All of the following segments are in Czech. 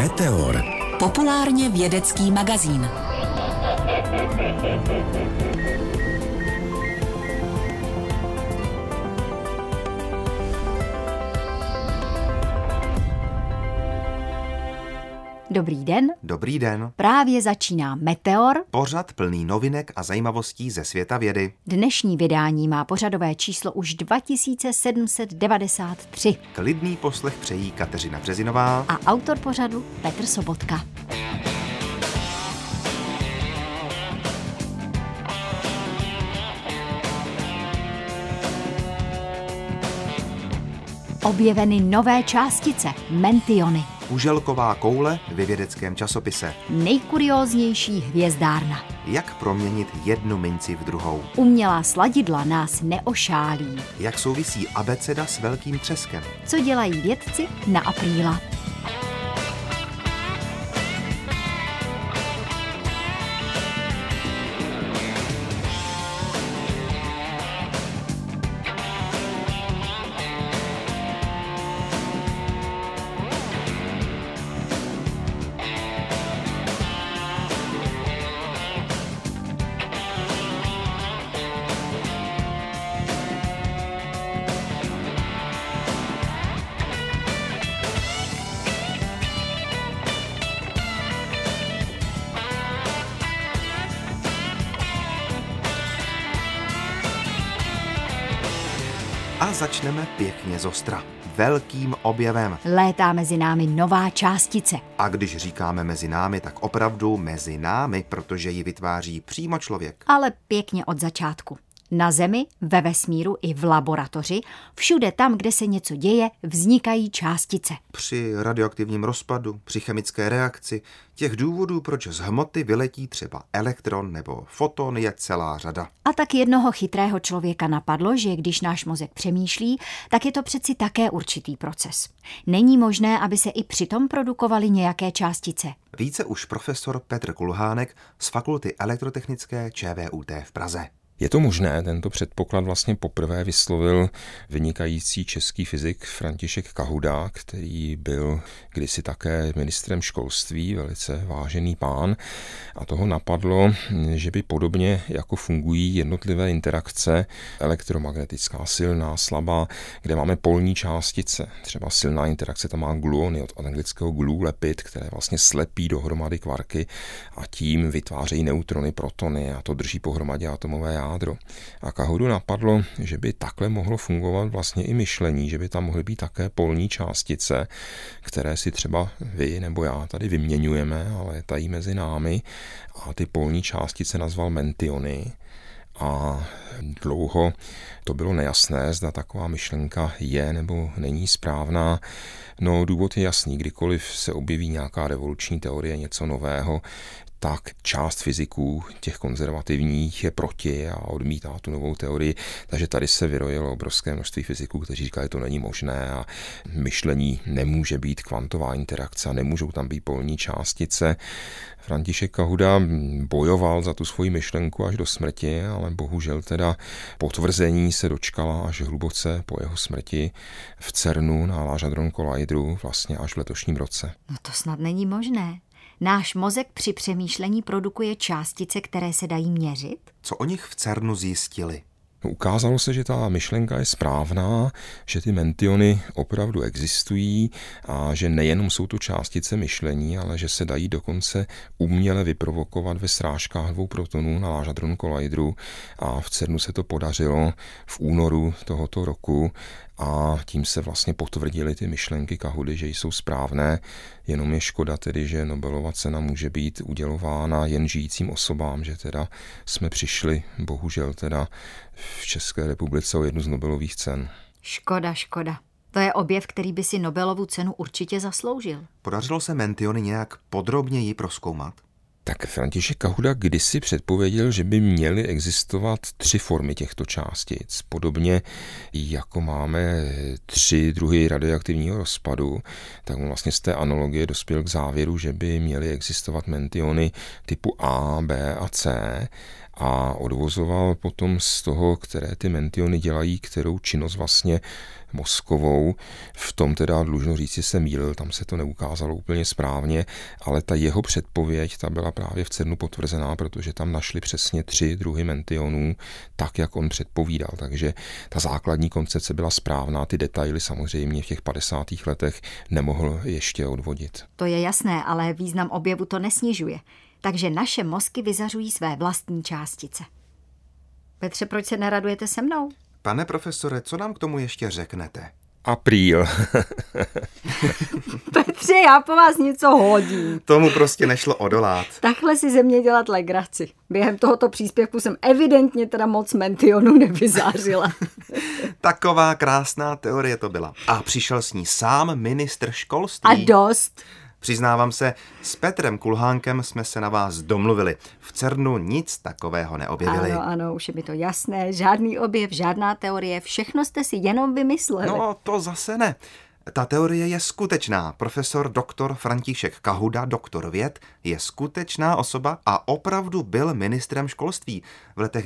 Meteor. Populárně vědecký magazín. Dobrý den. Dobrý den. Právě začíná Meteor. Pořad plný novinek a zajímavostí ze světa vědy. Dnešní vydání má pořadové číslo už 2793. Klidný poslech přejí Kateřina Březinová a autor pořadu Petr Sobotka. Objeveny nové částice, mentiony. Kuželková koule ve vědeckém časopise. Nejkurióznější hvězdárna. Jak proměnit jednu minci v druhou. Umělá sladidla nás neošálí. Jak souvisí abeceda s velkým třeskem. Co dělají vědci na apríla. A začneme pěkně zostra. Velkým objevem. Létá mezi námi nová částice. A když říkáme mezi námi, tak opravdu mezi námi, protože ji vytváří přímo člověk. Ale pěkně od začátku. Na Zemi, ve vesmíru i v laboratoři, všude tam, kde se něco děje, vznikají částice. Při radioaktivním rozpadu, při chemické reakci, těch důvodů, proč z hmoty vyletí třeba elektron nebo foton, je celá řada. A tak jednoho chytrého člověka napadlo, že když náš mozek přemýšlí, tak je to přeci také určitý proces. Není možné, aby se i přitom produkovaly nějaké částice. Více už profesor Petr Kulhánek z Fakulty elektrotechnické ČVUT v Praze. Je to možné, tento předpoklad vlastně poprvé vyslovil vynikající český fyzik František Kahuda, který byl kdysi také ministrem školství, velice vážený pán, a toho napadlo, že by podobně jako fungují jednotlivé interakce, elektromagnetická, silná, slabá, kde máme polní částice. Třeba silná interakce tam má gluony, od anglického glue, lepid, které vlastně slepí dohromady kvarky a tím vytvářejí neutrony, protony a to drží pohromadě atomové jádro. A Kahudu napadlo, že by takhle mohlo fungovat vlastně i myšlení, že by tam mohly být také polní částice, které si třeba vy nebo já tady vyměňujeme, ale létají mezi námi, a ty polní částice nazval mentiony. A dlouho to bylo nejasné, zda taková myšlenka je nebo není správná. No, důvod je jasný, kdykoliv se objeví nějaká revoluční teorie, něco nového, tak část fyziků, těch konzervativních, je proti a odmítá tu novou teorii. Takže tady se vyrojilo obrovské množství fyziků, kteří říkají, že to není možné a myšlení nemůže být kvantová interakce a nemůžou tam být polní částice. František Kahuda bojoval za tu svoji myšlenku až do smrti, ale bohužel teda potvrzení se dočkala až hluboce po jeho smrti v CERNu na Large Hadron Collideru vlastně až v letošním roce. No to snad není možné. Náš mozek při přemýšlení produkuje částice, které se dají měřit? Co o nich v CERNu zjistili? Ukázalo se, že ta myšlenka je správná, že ty mentiony opravdu existují a že nejenom jsou to částice myšlení, ale že se dají dokonce uměle vyprovokovat ve srážkách dvou protonů na Large Hadron Collideru, a v CERNu se to podařilo v únoru tohoto roku a tím se vlastně potvrdily ty myšlenky Kahudy, že jsou správné. Jenom je škoda tedy, že Nobelova cena může být udělována jen žijícím osobám, že teda jsme přišli bohužel teda v České republice o jednu z Nobelových cen. Škoda. To je objev, který by si Nobelovu cenu určitě zasloužil. Podařilo se mentiony nějak podrobněji prozkoumat? Tak František Kahuda kdysi předpověděl, že by měly existovat 3 formy těchto částic. Podobně jako máme 3 druhy radioaktivního rozpadu, tak on vlastně z té analogie dospěl k závěru, že by měly existovat mentiony typu A, B a C. a odvozoval potom z toho, které ty mention dělají, kterou činnost vlastně mozkovou. V tom teda dlužno říci se mýlil, tam se to neukázalo úplně správně, ale ta jeho předpověď, ta byla právě v CERNu potvrzená, protože tam našli přesně 3 druhy mentionů, tak, jak on předpovídal. Takže ta základní koncepce byla správná, ty detaily samozřejmě v těch 50. letech nemohl ještě odvodit. To je jasné, ale význam objevu to nesnižuje. Takže naše mozky vyzařují své vlastní částice. Petře, proč se neradujete se mnou? Pane profesore, co nám k tomu ještě řeknete? Apríl. Petře, já po vás něco hodím. Tomu prostě nešlo odolat. Takhle si ze mě dělat legraci. Během tohoto příspěvku jsem evidentně teda moc mentionů nevyzářila. Taková krásná teorie to byla. A přišel s ní sám ministr školství. A dost. Přiznávám se, s Petrem Kulhánkem jsme se na vás domluvili. V CERNu nic takového neobjevili. Ano, už je mi to jasné. Žádný objev, žádná teorie, všechno jste si jenom vymysleli. No, to zase ne. Ta teorie je skutečná. Profesor doktor František Kahuda, doktor věd, je skutečná osoba a opravdu byl ministrem školství v letech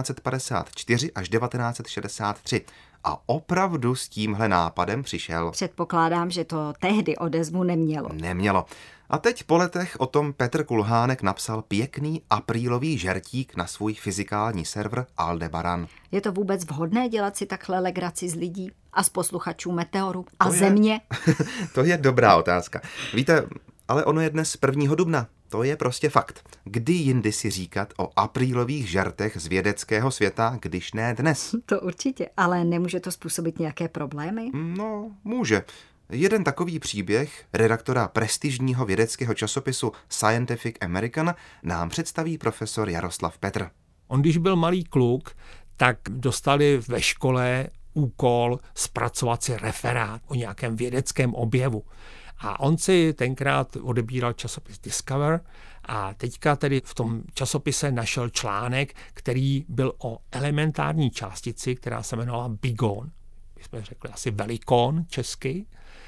1954 až 1963. A opravdu s tímhle nápadem přišel. Předpokládám, že to tehdy odezvu nemělo. Nemělo. A teď po letech o tom Petr Kulhánek napsal pěkný aprílový žertík na svůj fyzikální server Aldebaran. Je to vůbec vhodné dělat si takhle legraci z lidí a z posluchačů Meteoru a Země? To je dobrá otázka. Víte, ale ono je dnes 1. dubna. To je prostě fakt. Kdy jindy si říkat o aprílových žertech z vědeckého světa, když ne dnes? To určitě, ale nemůže to způsobit nějaké problémy? No, může. Jeden takový příběh redaktora prestižního vědeckého časopisu Scientific American nám představí profesor Jaroslav Petr. On, když byl malý kluk, tak dostali ve škole úkol zpracovat si referát o nějakém vědeckém objevu. A on si tenkrát odebíral časopis Discover a teďka tedy v tom časopise našel článek, který byl o elementární částici, která se jmenovala bigon. My jsme řekli asi velikon česky.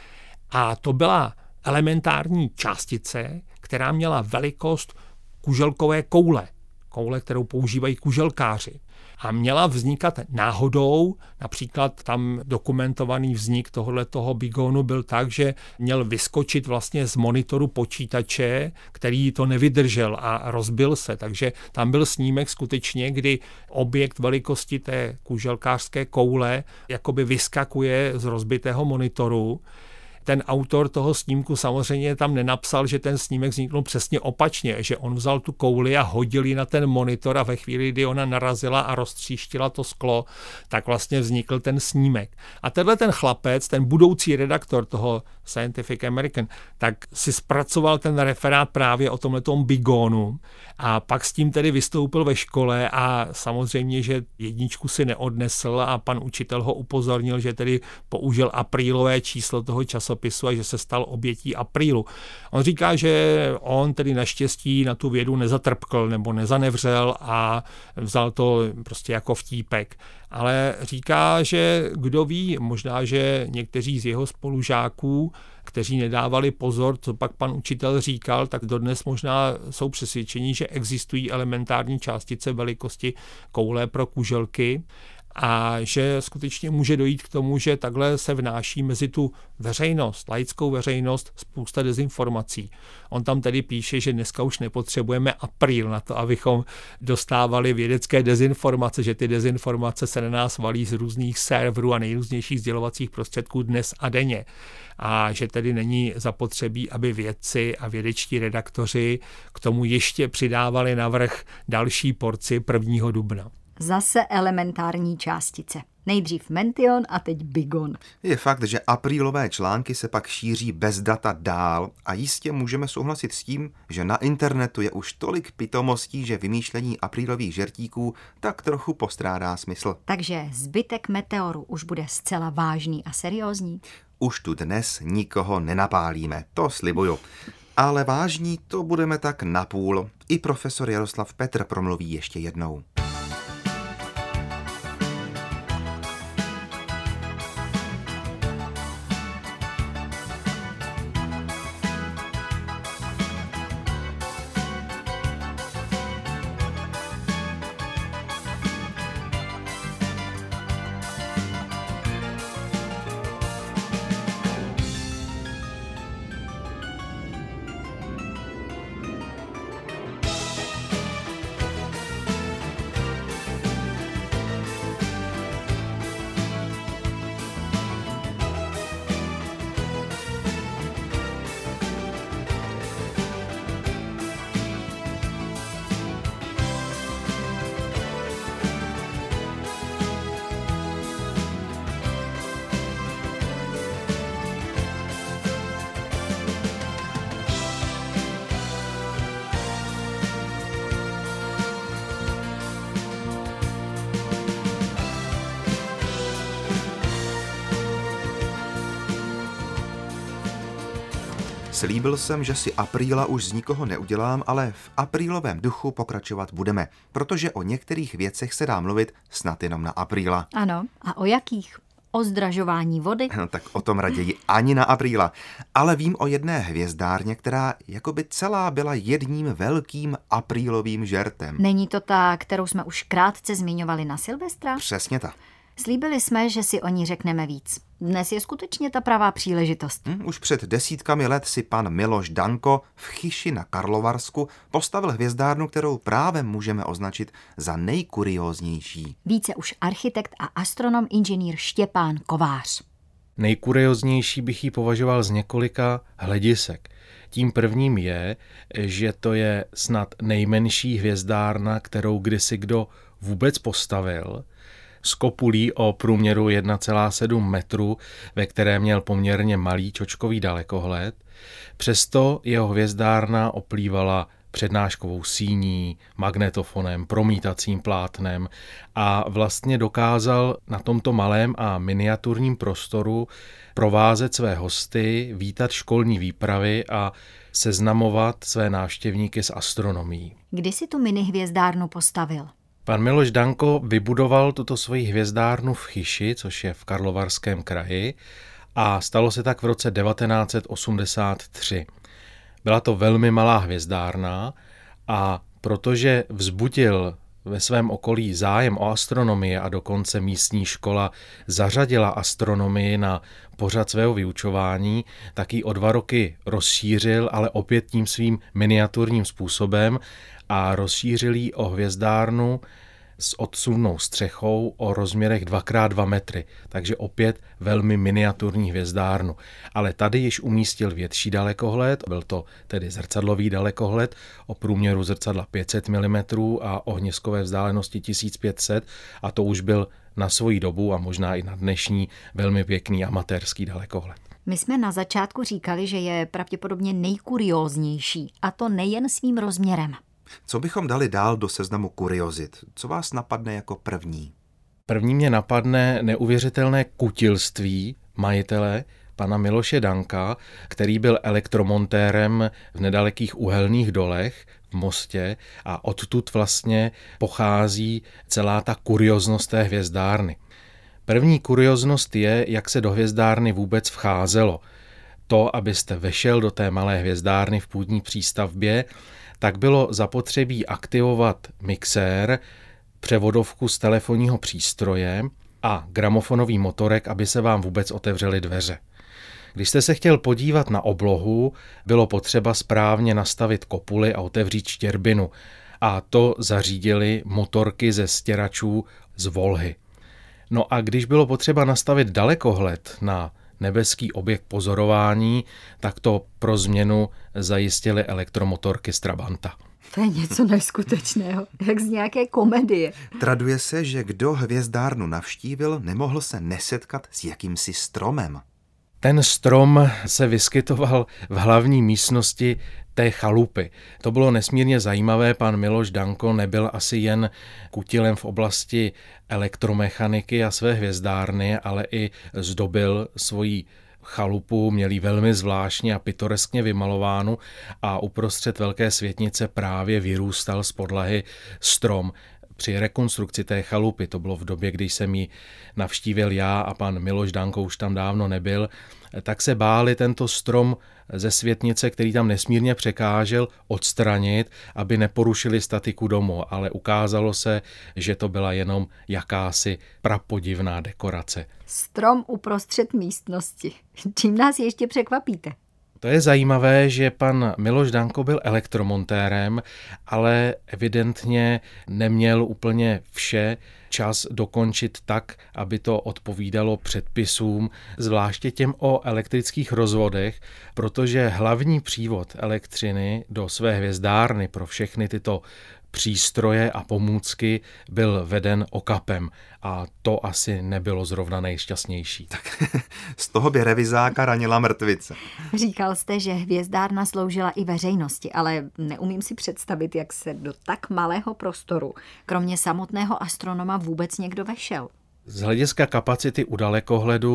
A to byla elementární částice, která měla velikost kuželkové koule, kterou používají kuželkáři. A měla vznikat náhodou, například tam dokumentovaný vznik tohoto bigonu byl tak, že měl vyskočit vlastně z monitoru počítače, který to nevydržel a rozbil se. Takže tam byl snímek skutečně, kdy objekt velikosti té kuželkářské koule jakoby vyskakuje z rozbitého monitoru. Ten autor toho snímku samozřejmě tam nenapsal, že ten snímek vzniknul přesně opačně, že on vzal tu kouli a hodil ji na ten monitor a ve chvíli, kdy ona narazila a roztříštila to sklo, tak vlastně vznikl ten snímek. A tenhle ten chlapec, ten budoucí redaktor toho Scientific American, tak si zpracoval ten referát právě o tomhletom bigonu a pak s tím tedy vystoupil ve škole a samozřejmě, že jedničku si neodnesl a pan učitel ho upozornil, že tedy použil aprílové číslo toho časopisu a že se stal obětí aprílu. On říká, že on tedy naštěstí na tu vědu nezatrpkl nebo nezanevřel a vzal to prostě jako vtípek. Ale říká, že kdo ví, možná, že někteří z jeho spolužáků, kteří nedávali pozor, co pak pan učitel říkal, tak dodnes možná jsou přesvědčení, že existují elementární částice velikosti koule pro kuželky a že skutečně může dojít k tomu, že takhle se vnáší mezi tu veřejnost, laickou veřejnost, spousta dezinformací. On tam tedy píše, že dneska už nepotřebujeme apríl na to, abychom dostávali vědecké dezinformace, že ty dezinformace se na nás valí z různých serverů a nejrůznějších sdělovacích prostředků dnes a denně. A že tedy není zapotřebí, aby vědci a vědečtí redaktoři k tomu ještě přidávali navrch další porci 1. dubna. Zase elementární částice. Nejdřív mention a teď bigon. Je fakt, že aprílové články se pak šíří bez data dál a jistě můžeme souhlasit s tím, že na internetu je už tolik pitomostí, že vymýšlení aprílových žertíků tak trochu postrádá smysl. Takže zbytek Meteoru už bude zcela vážný a seriózní. Už tu dnes nikoho nenapálíme, to slibuju. Ale vážní to budeme tak napůl. I profesor Jaroslav Petr promluví ještě jednou. Slíbil jsem, že si apríla už z nikoho neudělám, ale v aprílovém duchu pokračovat budeme, protože o některých věcech se dá mluvit snad jenom na apríla. Ano, a o jakých? O zdražování vody? No, tak o tom raději ani na apríla. Ale vím o jedné hvězdárně, která jakoby celá byla jedním velkým aprílovým žertem. Není to ta, kterou jsme už krátce zmiňovali na Silvestra? Přesně tak. Slíbili jsme, že si o ní řekneme víc. Dnes je skutečně ta pravá příležitost. Už před desítkami let si pan Miloš Danko v Chyši na Karlovarsku postavil hvězdárnu, kterou právem můžeme označit za nejkurióznější. Více už architekt a astronom inženýr Štěpán Kovář. Nejkurióznější bych ji považoval z několika hledisek. Tím prvním je, že to je snad nejmenší hvězdárna, kterou kdysi kdo vůbec postavil, s kopulí o průměru 1,7 metru, ve které měl poměrně malý čočkový dalekohled. Přesto jeho hvězdárna oplývala přednáškovou síní, magnetofonem, promítacím plátnem a vlastně dokázal na tomto malém a miniaturním prostoru provázet své hosty, vítat školní výpravy a seznamovat své návštěvníky s astronomií. Kdy si tu minihvězdárnu postavil? Pan Miloš Danko vybudoval tuto svoji hvězdárnu v Chyši, což je v Karlovarském kraji, a stalo se tak v roce 1983. Byla to velmi malá hvězdárna a protože vzbudil ve svém okolí zájem o astronomii a dokonce místní škola zařadila astronomii na pořad svého vyučování, tak ji o 2 roky rozšířil, ale opět tím svým miniaturním způsobem a rozšířil ji o hvězdárnu s odsuvnou střechou o rozměrech 2x2 metry, takže opět velmi miniaturní hvězdárnu. Ale tady již umístil větší dalekohled, byl to tedy zrcadlový dalekohled o průměru zrcadla 500 mm a ohniskové vzdálenosti 1500 a to už byl na svoji dobu a možná i na dnešní velmi pěkný amatérský dalekohled. My jsme na začátku říkali, že je pravděpodobně nejkurióznější, a to nejen svým rozměrem. Co bychom dali dál do seznamu kuriozit? Co vás napadne jako první? První mě napadne neuvěřitelné kutilství majitele, pana Miloše Danka, který byl elektromontérem v nedalekých Uhelných dolech v Mostě a odtud vlastně pochází celá ta kurioznost té hvězdárny. První kurioznost je, jak se do hvězdárny vůbec vcházelo. To, abyste vešel do té malé hvězdárny v půdní přístavbě, tak bylo zapotřebí aktivovat mixér, převodovku z telefonního přístroje a gramofonový motorek, aby se vám vůbec otevřely dveře. Když jste se chtěl podívat na oblohu, bylo potřeba správně nastavit kopuly a otevřít štěrbinu. A to zařídili motorky ze stěračů z Volhy. No a když bylo potřeba nastavit dalekohled na nebeský objekt pozorování, tak to pro změnu zajistily elektromotorky z Trabanta. To je něco neskutečného, jak z nějaké komedie. Traduje se, že kdo hvězdárnu navštívil, nemohl se nesetkat s jakýmsi stromem. Ten strom se vyskytoval v hlavní místnosti té chalupy. To bylo nesmírně zajímavé, pan Miloš Danko nebyl asi jen kutilem v oblasti elektromechaniky a své hvězdárny, ale i zdobil svoji chalupu, měl ji velmi zvláštně a pitoreskně vymalovánu a uprostřed velké světnice právě vyrůstal z podlahy strom. Při rekonstrukci té chalupy, to bylo v době, kdy jsem ji navštívil já a pan Miloš Danko už tam dávno nebyl, tak se báli tento strom ze světnice, který tam nesmírně překážel, odstranit, aby neporušili statiku domu, ale ukázalo se, že to byla jenom jakási prapodivná dekorace. Strom uprostřed místnosti. Čím nás ještě překvapíte? To je zajímavé, že pan Miloš Danko byl elektromontérem, ale evidentně neměl úplně vše čas dokončit tak, aby to odpovídalo předpisům, zvláště těm o elektrických rozvodech, protože hlavní přívod elektřiny do své hvězdárny pro všechny tyto přístroje a pomůcky byl veden okapem a to asi nebylo zrovna nejšťastnější. Tak z toho by revizáka ranila mrtvice. Říkal jste, že hvězdárna sloužila i veřejnosti, ale neumím si představit, jak se do tak malého prostoru, kromě samotného astronoma, vůbec někdo vešel. Z hlediska kapacity u dalekohledu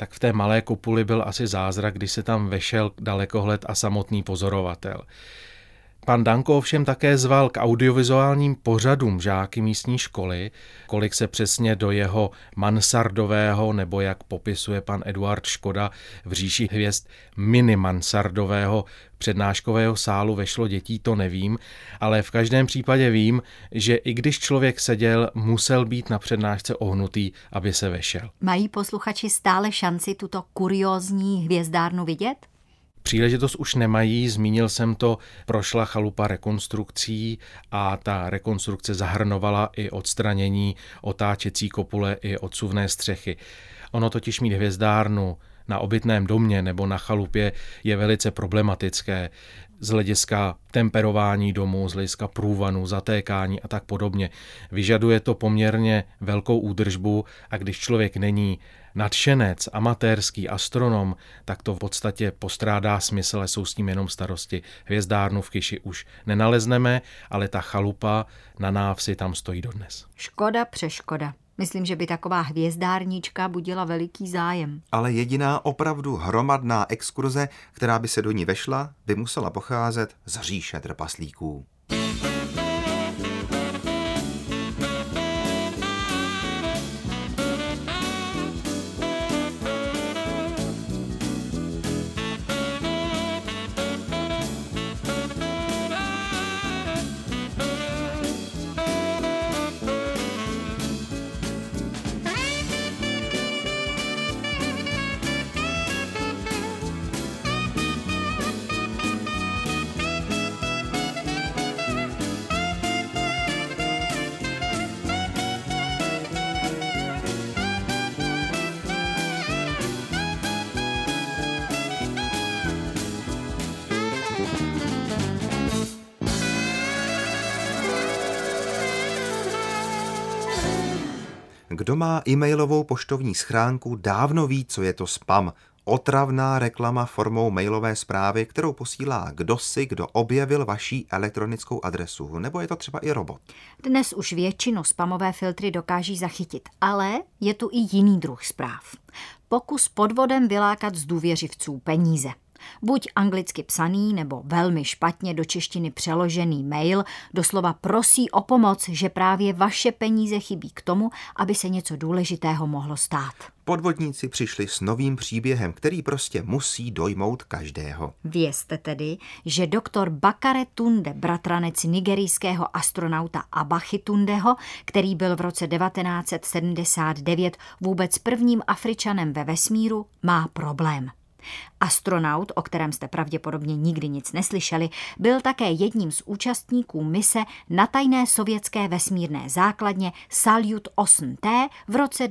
tak v té malé kopuli byl asi zázrak, když se tam vešel dalekohled a samotný pozorovatel. Pan Danko ovšem také zval k audiovizuálním pořadům žáky místní školy, kolik se přesně do jeho mansardového, nebo jak popisuje pan Eduard Škoda v Říši hvězd, mini mansardového přednáškového sálu vešlo dětí, to nevím, ale v každém případě vím, že i když člověk seděl, musel být na přednášce ohnutý, aby se vešel. Mají posluchači stále šanci tuto kuriózní hvězdárnu vidět? Příležitost už nemají, zmínil jsem to, prošla chalupa rekonstrukcí a ta rekonstrukce zahrnovala i odstranění otáčecí kopule i odsuvné střechy. Ono totiž mít hvězdárnu na obytném domě nebo na chalupě je velice problematické z hlediska temperování domu, z hlediska průvanu, zatékání a tak podobně. Vyžaduje to poměrně velkou údržbu a když člověk není nadšenec, amatérský astronom, tak to v podstatě postrádá smysl a jsou s tím jenom starosti. Hvězdárnu v Kyši už nenalezneme, ale ta chalupa na návsi tam stojí dodnes. Škoda přeškoda. Myslím, že by taková hvězdárnička budila veliký zájem. Ale jediná opravdu hromadná exkurze, která by se do ní vešla, by musela pocházet z říše trpaslíků. Kdo má e-mailovou poštovní schránku, dávno ví, co je to spam. Otravná reklama formou mailové zprávy, kterou posílá kdosi, kdo objevil vaší elektronickou adresu. Nebo je to třeba i robot. Dnes už většinu spamové filtry dokáží zachytit, ale je tu i jiný druh zpráv. Pokus podvodem vylákat z důvěřivců peníze. Buď anglicky psaný nebo velmi špatně do češtiny přeložený mail doslova prosí o pomoc, že právě vaše peníze chybí k tomu, aby se něco důležitého mohlo stát. Podvodníci přišli s novým příběhem, který prostě musí dojmout každého. Vězte tedy, že doktor Bakare Tunde, bratranec nigerijského astronauta Abachy Tundeho, který byl v roce 1979 vůbec prvním Afričanem ve vesmíru, má problém. Astronaut, o kterém jste pravděpodobně nikdy nic neslyšeli, byl také jedním z účastníků mise na tajné sovětské vesmírné základně Salyut 8T v roce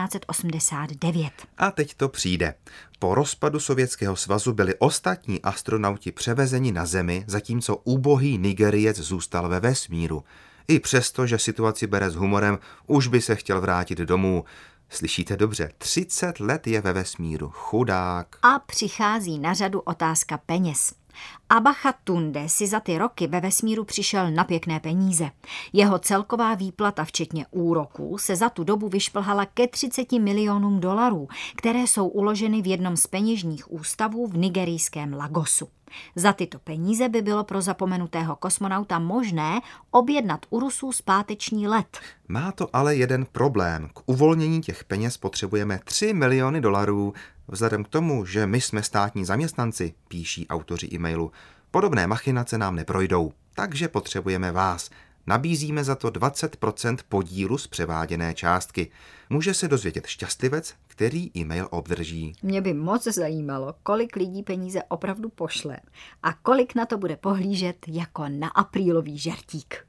1989. A teď to přijde. Po rozpadu Sovětského svazu byli ostatní astronauti převezeni na Zemi, zatímco úbohý Nigerijec zůstal ve vesmíru. I přesto, že situaci bere s humorem, už by se chtěl vrátit domů. Slyšíte dobře, 30 let je ve vesmíru, chudák. A přichází na řadu otázka peněz. Abacha Tunde si za ty roky ve vesmíru přišel na pěkné peníze. Jeho celková výplata, včetně úroků, se za tu dobu vyšplhala ke 30 milionům dolarů, které jsou uloženy v jednom z peněžních ústavů v nigerijském Lagosu. Za tyto peníze by bylo pro zapomenutého kosmonauta možné objednat u Rusů zpáteční let. Má to ale jeden problém. K uvolnění těch peněz potřebujeme 3 miliony dolarů. Vzhledem k tomu, že my jsme státní zaměstnanci, píší autoři e-mailu, podobné machinace nám neprojdou, takže potřebujeme vás. Nabízíme za to 20% podílu z převáděné částky. Může se dozvědět šťastlivec, který e-mail obdrží. Mě by moc zajímalo, kolik lidí peníze opravdu pošle a kolik na to bude pohlížet jako na aprílový žertík.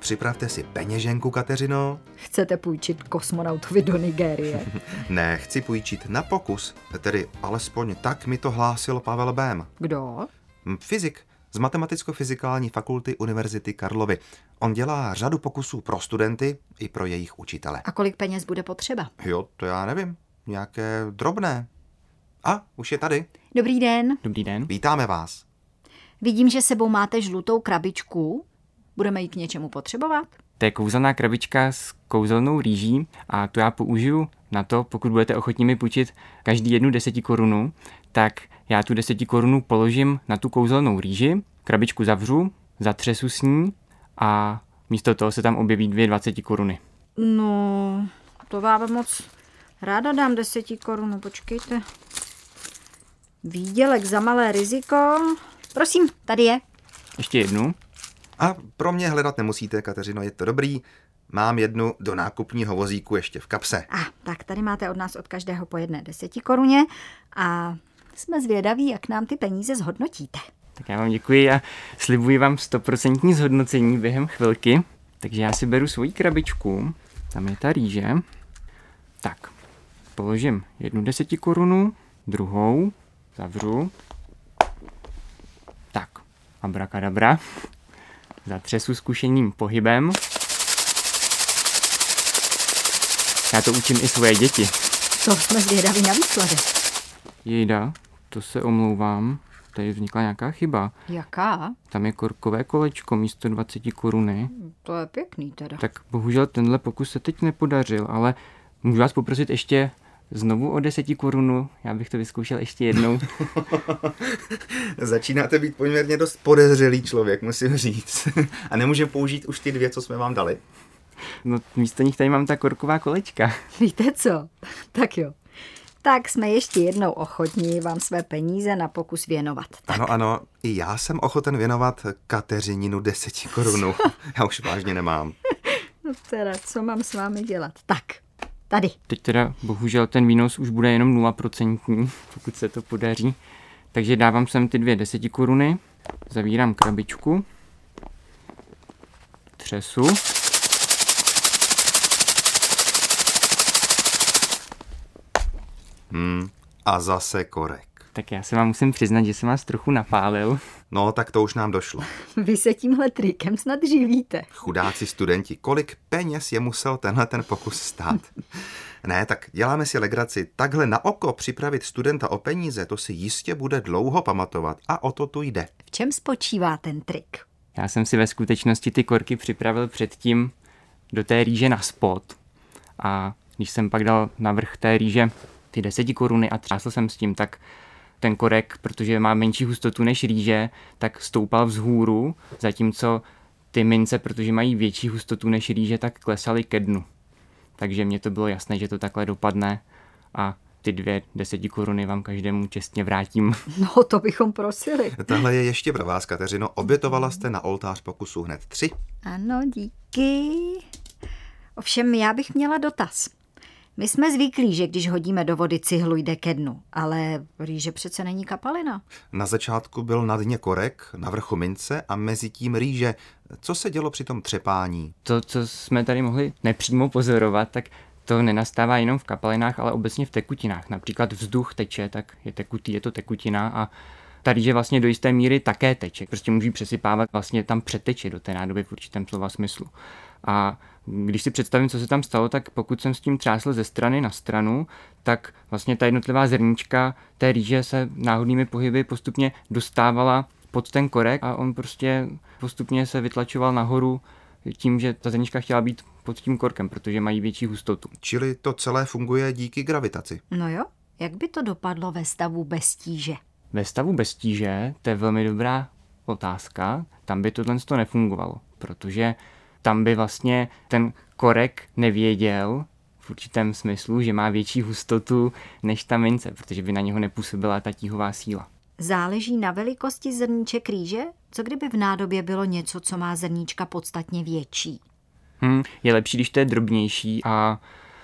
připravte si peněženku, Kateřino. Chcete půjčit kosmonautovi do Nigérie? Ne, chci půjčit na pokus, tedy alespoň tak mi to hlásil Pavel Bém. Kdo? Fyzik z Matematicko-fyzikální fakulty Univerzity Karlovy. On dělá řadu pokusů pro studenty i pro jejich učitele. A kolik peněz bude potřeba? Jo, to já nevím. Nějaké drobné. A, už je tady. Dobrý den. Dobrý den. Vítáme vás. Vidím, že sebou máte žlutou krabičku. Budeme ji k něčemu potřebovat? To je kouzelná krabička s kouzelnou rýží a tu já použiju na to, pokud budete ochotní mi půjčit každý 1 10 korunu, tak já tu 10 korunu položím na tu kouzelnou rýži, krabičku zavřu, zatřesu s ní a místo toho se tam objeví 2 20 koruny. No, to vám moc ráda dám 10 korun, počkejte. Výdělek za malé riziko. Prosím, tady je. Ještě jednu. A pro mě hledat nemusíte, Kateřino, je to dobrý. Mám jednu do nákupního vozíku ještě v kapse. Tak tady máte od nás od každého po 1 10 koruně a jsme zvědaví, jak nám ty peníze zhodnotíte. Tak já vám děkuji a slibuji vám 100% zhodnocení během chvilky. Takže já si beru svoji krabičku, tam je ta rýže. Tak, položím 1 10 korunu, druhou, zavřu. Tak, abrakadabra. Zatřesu zkušeným pohybem. Já to učím i svoje děti. To jsme zvědaví na výsledek. Jejda, to se omlouvám. Tady vznikla nějaká chyba. Jaká? Tam je korkové kolečko místo 20 koruny. To je pěkný teda. Tak bohužel tenhle pokus se teď nepodařil, ale můžu vás poprosit ještě znovu o 10 korunu. Já bych to vyzkoušel ještě jednou. Začínáte být poměrně dost podezřelý člověk, musím říct. A nemůžeme použít už ty 2, co jsme vám dali. No místo nich tady mám ta korková kolečka. Víte co? Tak jo. Tak jsme ještě jednou ochotní vám své peníze na pokus věnovat. Tak. Ano, i já jsem ochoten věnovat Kateřininu 10 korunu. Já už vážně nemám. No teda, co mám s vámi dělat? Tak, tady. Teď teda bohužel ten výnos už bude jenom 0%, pokud se to podaří. Takže dávám sem ty 2 10 koruny, zavírám krabičku, třesu. A zase korek. Tak já se vám musím přiznat, že jsem vás trochu napálil. No, tak to už nám došlo. Vy se tímhle trikem snad živíte. Chudáci studenti, kolik peněz je musel ten pokus stát? Ne, tak děláme si legraci. Takhle na oko připravit studenta o peníze, to si jistě bude dlouho pamatovat. A o to tu jde. V čem spočívá ten trik? Já jsem si ve skutečnosti ty korky připravil předtím do té rýže na spod. A když jsem pak dal na vrch té rýže ty 10 koruny a třásl jsem s tím, tak ten korek, protože má menší hustotu než rýže, tak stoupal vzhůru, zatímco ty mince, protože mají větší hustotu než rýže, tak klesaly ke dnu. Takže mně to bylo jasné, že to takhle dopadne a ty 2 10 koruny vám každému čestně vrátím. No, to bychom prosili. Tahle je ještě pro vás, Kateřino. Obětovala jste na oltář pokusu hned 3. Ano, díky. Ovšem, já bych měla dotaz. My jsme zvyklí, že když hodíme do vody cihlu, jde ke dnu, ale rýže přece není kapalina. Na začátku byl na dně korek, na vrchu mince a mezi tím rýže. Co se dělo při tom třepání? To, co jsme tady mohli nepřímo pozorovat, tak to nenastává jenom v kapalinách, ale obecně v tekutinách. Například vzduch teče, tak je tekutý, je to tekutina a ta rýže vlastně do jisté míry také teče. Prostě může přesypávat, vlastně tam přeteče do té nádoby v určitém slova smyslu. A když si představím, co se tam stalo, tak pokud jsem s tím třásl ze strany na stranu, tak vlastně ta jednotlivá zrnička té rýže se náhodnými pohyby postupně dostávala pod ten korek a on prostě postupně se vytlačoval nahoru tím, že ta zrnička chtěla být pod tím korkem, protože mají větší hustotu. Čili to celé funguje díky gravitaci. No jo, jak by to dopadlo ve stavu bez tíže? Ve stavu bez tíže, to je velmi dobrá otázka, tam by tohle nefungovalo, protože tam by vlastně ten korek nevěděl v určitém smyslu, že má větší hustotu než ta mince, protože by na něho nepůsobila ta tíhová síla. Záleží na velikosti zrníček rýže? Co kdyby v nádobě bylo něco, co má zrníčka podstatně větší? Je lepší, když to je drobnější a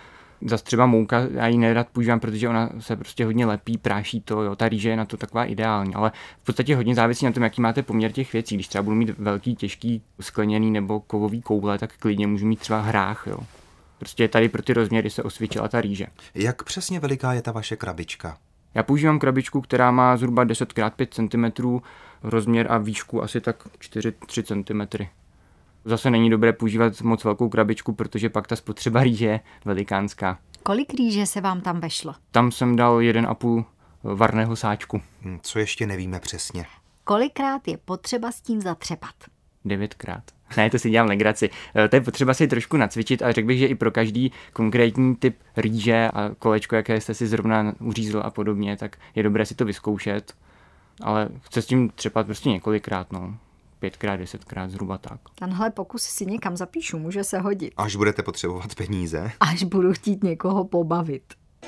Zas třeba mouka, já ji nerad používám, protože ona se prostě hodně lepí, práší to, jo, ta rýže je na to taková ideální, ale v podstatě hodně závisí na tom, jaký máte poměr těch věcí. Když třeba budu mít velký, těžký, skleněný nebo kovový koule, tak klidně můžu mít třeba hrách, jo. Prostě tady pro ty rozměry se osvědčila ta rýže. Jak přesně veliká je ta vaše krabička? Já používám krabičku, která má zhruba 10x5 cm, rozměr a výšku asi tak 4-3 cm. Zase není dobré používat moc velkou krabičku, protože pak ta spotřeba rýže je velikánská. Kolik rýže se vám tam vešlo? Tam jsem dal 1,5 varného sáčku. Co ještě nevíme přesně? Kolikrát je potřeba s tím zatřepat? 9krát. Ne, to si dělám legraci. To je potřeba si trošku nacvičit a řekl bych, že i pro každý konkrétní typ rýže a kolečko, jaké jste si zrovna uřízl a podobně, tak je dobré si to vyzkoušet. Ale chce s tím třepat prostě několikrát, no. 5krát, 10krát, zhruba tak. Tenhle pokus si někam zapíšu, může se hodit. Až budete potřebovat peníze. Až budu chtít někoho pobavit.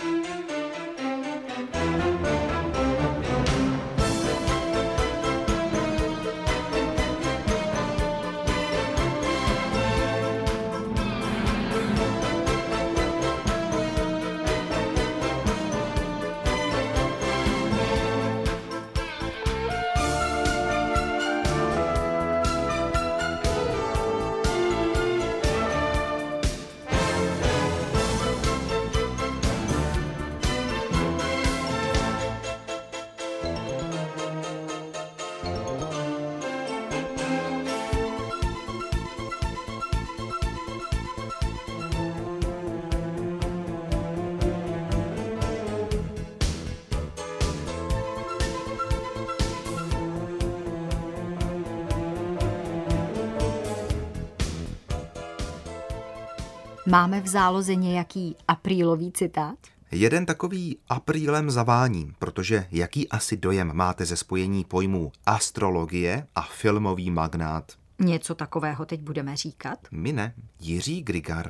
Máme v záloze nějaký aprílový citát? Jeden takový aprílem zavání, protože jaký asi dojem máte ze spojení pojmů astrologie a filmový magnát? Něco takového teď budeme říkat? My ne. Jiří Grigar.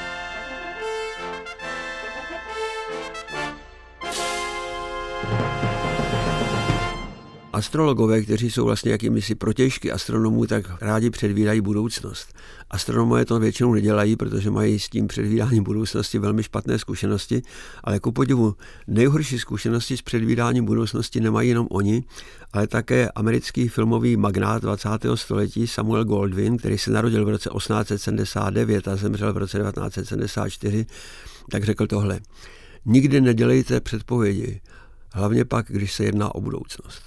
Astrologové, kteří jsou vlastně jakýmisi protějšky astronomů, tak rádi předvídají budoucnost. Astronomové to většinou nedělají, protože mají s tím předvídáním budoucnosti velmi špatné zkušenosti, ale ku podivu nejhorší zkušenosti s předvídáním budoucnosti nemají jenom oni, ale také americký filmový magnát 20. století Samuel Goldwyn, který se narodil v roce 1879 a zemřel v roce 1974, tak řekl tohle. Nikdy nedělejte předpovědi, hlavně pak, když se jedná o budoucnost.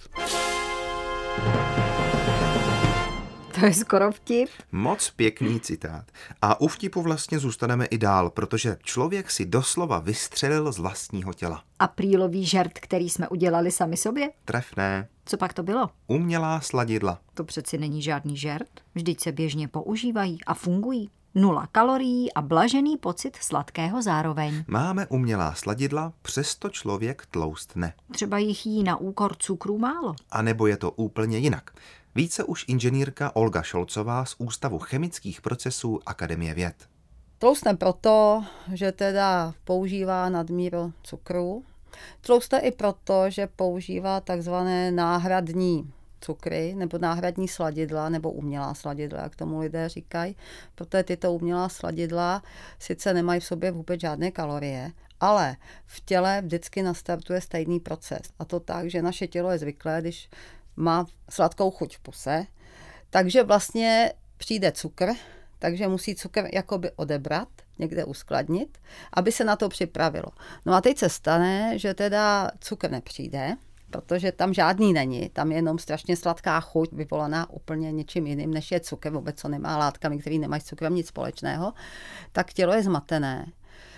To je skoro vtip. Moc pěkný citát. A u vtipu vlastně zůstaneme i dál, protože člověk si doslova vystřelil z vlastního těla. Aprílový žert, který jsme udělali sami sobě? Trefné. Co pak to bylo? Umělá sladidla. To přeci není žádný žert. Vždyť se běžně používají a fungují. 0 kalorií a blažený pocit sladkého zároveň. Máme umělá sladidla, přesto člověk tloustne. Třeba jich jí na úkor cukru málo. A nebo je to úplně jinak. Více už inženýrka Olga Šolcová z Ústavu chemických procesů Akademie věd. Tloustne proto, že teda používá nadmíru cukru. Tloustne i proto, že používá takzvané náhradní cukry nebo náhradní sladidla nebo umělá sladidla, jak tomu lidé říkají. Protože tyto umělá sladidla sice nemají v sobě vůbec žádné kalorie, ale v těle vždycky nastartuje stejný proces. A to tak, že naše tělo je zvyklé, když má sladkou chuť v puse, takže vlastně přijde cukr, takže musí cukr jakoby odebrat, někde uskladnit, aby se na to připravilo. No a teď se stane, že teda cukr nepřijde, protože tam žádný není, tam je jenom strašně sladká chuť, vyvolaná úplně něčím jiným, než je cukr, vůbec co nemá látkami, které nemají s cukrem nic společného, tak tělo je zmatené.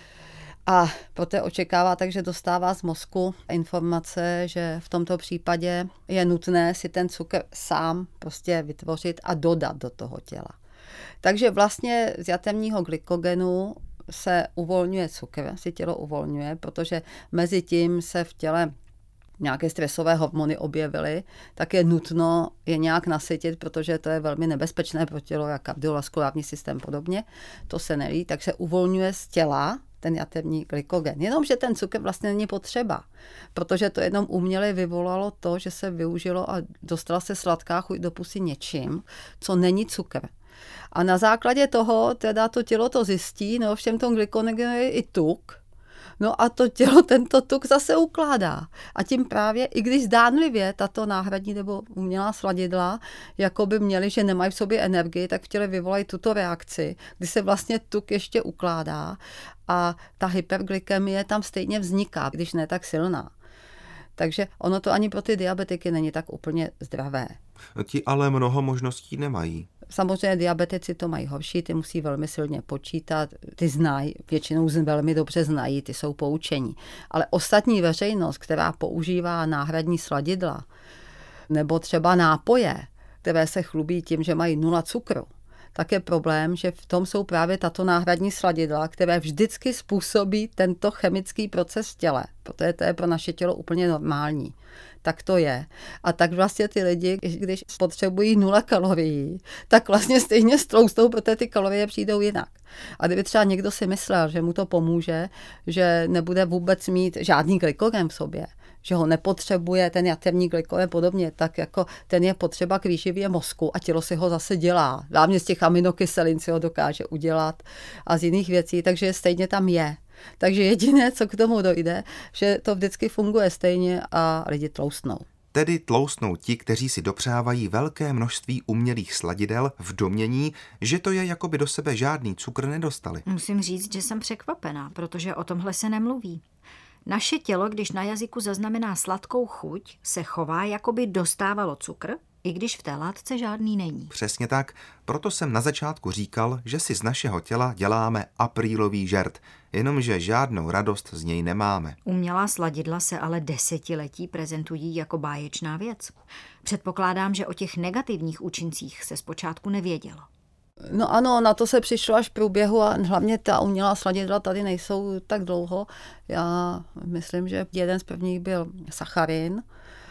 A proto očekává, takže dostává z mozku informace, že v tomto případě je nutné si ten cukr sám prostě vytvořit a dodat do toho těla. Takže vlastně z jaterního glykogenu se uvolňuje cukr, si tělo uvolňuje, protože mezi tím se v těle nějaké stresové hormony objevily, tak je nutno je nějak nasytit, protože to je velmi nebezpečné pro tělo, jak kardiovaskulární systém podobně. To se nelí, tak se uvolňuje z těla ten jaterní glykogen. Jenomže ten cukr vlastně není potřeba, protože to jenom uměle vyvolalo to, že se využilo a dostala se sladká chuť do pusy něčím, co není cukr. A na základě toho teda to tělo to zjistí, no všem tom glykogenu je i tuk, No a to tělo tento tuk zase ukládá. A tím právě, i když zdánlivě tato náhradní nebo umělá sladidla jako by měly, že nemají v sobě energii, tak v těle vyvolají tuto reakci, kdy se vlastně tuk ještě ukládá a ta hyperglykemie tam stejně vzniká, když ne tak silná. Takže ono to ani pro ty diabetiky není tak úplně zdravé. Ti ale mnoho možností nemají. Samozřejmě diabetici to mají horší, ty musí velmi silně počítat, ty znají, většinou velmi dobře znají, ty jsou poučení. Ale ostatní veřejnost, která používá náhradní sladidla nebo třeba nápoje, které se chlubí tím, že mají 0 cukru, tak je problém, že v tom jsou právě tato náhradní sladidla, které vždycky způsobí tento chemický proces v těle, protože to je pro naše tělo úplně normální. Tak to je. A tak vlastně ty lidi, když potřebují 0 kalorií, tak vlastně stejně stloustou, protože ty kalorie přijdou jinak. A kdyby třeba někdo si myslel, že mu to pomůže, že nebude vůbec mít žádný glykogen v sobě, že ho nepotřebuje, ten jaterní glykogen podobně, tak jako ten je potřeba k výživě mozku a tělo si ho zase dělá. Hlavně z těch aminokyselin si ho dokáže udělat a z jiných věcí, takže stejně tam je. Takže jediné, co k tomu dojde, že to vždycky funguje stejně a lidi tloustnou. Tedy tloustnou ti, kteří si dopřávají velké množství umělých sladidel v domnění, že to je, jako by do sebe žádný cukr nedostali. Musím říct, že jsem překvapená, protože o tomhle se nemluví. Naše tělo, když na jazyku zaznamená sladkou chuť, se chová, jako by dostávalo cukr, i když v té látce žádný není. Přesně tak, proto jsem na začátku říkal, že si z našeho těla děláme aprílový žert, jenomže žádnou radost z něj nemáme. Umělá sladidla se ale desetiletí prezentují jako báječná věc. Předpokládám, že o těch negativních účincích se zpočátku nevědělo. No ano, na to se přišlo až v průběhu a hlavně ta umělá sladidla tady nejsou tak dlouho. Já myslím, že jeden z prvních byl sacharin.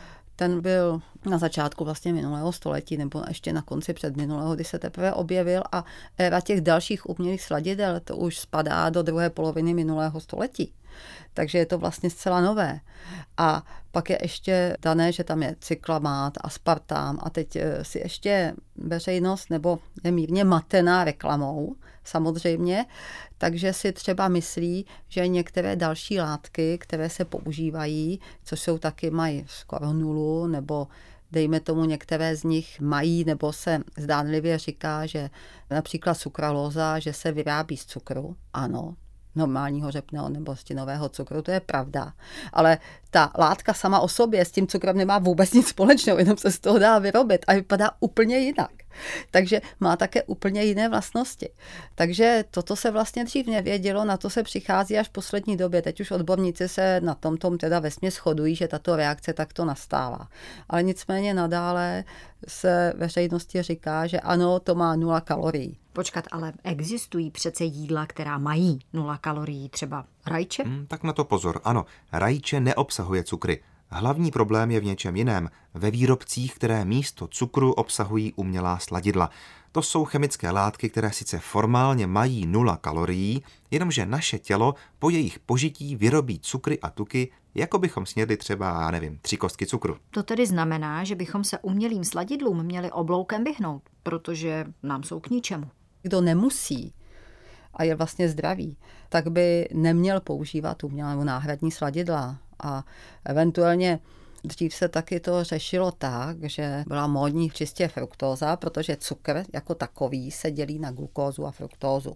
Ten byl na začátku vlastně minulého století nebo ještě na konci předminulého, kdy se teprve objevil a éra těch dalších umělých sladidel to už spadá do druhé poloviny minulého století. Takže je to vlastně zcela nové. A pak je ještě dané, že tam je cyklamát, aspartám a teď si ještě veřejnost nebo je mírně matená reklamou, samozřejmě, takže si třeba myslí, že některé další látky, které se používají, což jsou taky, mají skoro nulu, nebo dejme tomu některé z nich mají, nebo se zdánlivě říká, že například sukralóza, že se vyrábí z cukru, ano, normálního řepného nebo stěnového cukru, to je pravda. Ale ta látka sama o sobě s tím cukrem nemá vůbec nic společného, jenom se z toho dá vyrobit a vypadá úplně jinak. Takže má také úplně jiné vlastnosti. Takže toto se vlastně dřív nevědělo, na to se přichází až v poslední době. Teď už odborníci se na tom teda vesměs shodují, že tato reakce takto nastává. Ale nicméně nadále se veřejnosti říká, že ano, to má 0 kalorií. Počkat, ale existují přece jídla, která mají 0 kalorií, třeba rajče? Tak na to pozor, ano, rajče neobsahuje cukry. Hlavní problém je v něčem jiném, ve výrobcích, které místo cukru obsahují umělá sladidla. To jsou chemické látky, které sice formálně mají 0 kalorií, jenomže naše tělo po jejich požití vyrobí cukry a tuky, jako bychom snědli třeba, 3 kostky cukru. To tedy znamená, že bychom se umělým sladidlům měli obloukem vyhnout, protože nám jsou k ničemu. Kdo nemusí a je vlastně zdravý, tak by neměl používat umělé nebo náhradní sladidla. A eventuálně dřív se taky to řešilo tak, že byla módní čistě fruktóza, protože cukr jako takový se dělí na glukózu a fruktózu.